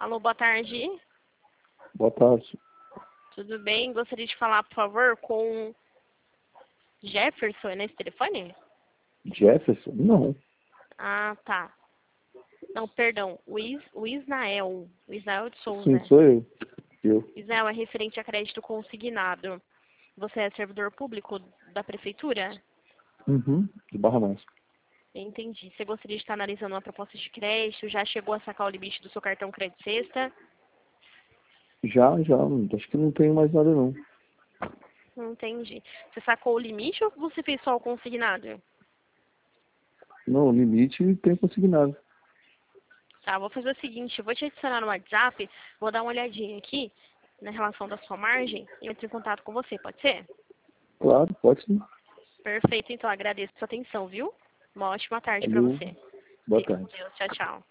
Alô, boa tarde. Boa tarde. Tudo bem? Gostaria de falar, por favor, com Jefferson, é nesse telefone? Jefferson? Não. Ah, tá. Não, perdão. O Isnael. O Isnael de Sim, Souza. sou eu. Eu. Isnael é referente a crédito consignado. Você é servidor público da prefeitura? Uhum. De Barra Mansa. Entendi. Você gostaria de estar analisando uma proposta de crédito? Já chegou a sacar o limite do seu cartão crédito sexta? Já. Acho que não tenho mais nada, não. Entendi. Você sacou o limite ou você fez só o consignado? Não, limite tem consignado. Tá, vou fazer o seguinte, eu vou te adicionar no WhatsApp, vou dar uma olhadinha aqui na relação da sua margem e eu entro em contato com você, pode ser? Claro, pode sim. Perfeito, então agradeço a sua atenção, viu? Uma ótima tarde pra Valeu. você. Boa Fica com tarde. Deus, tchau, tchau.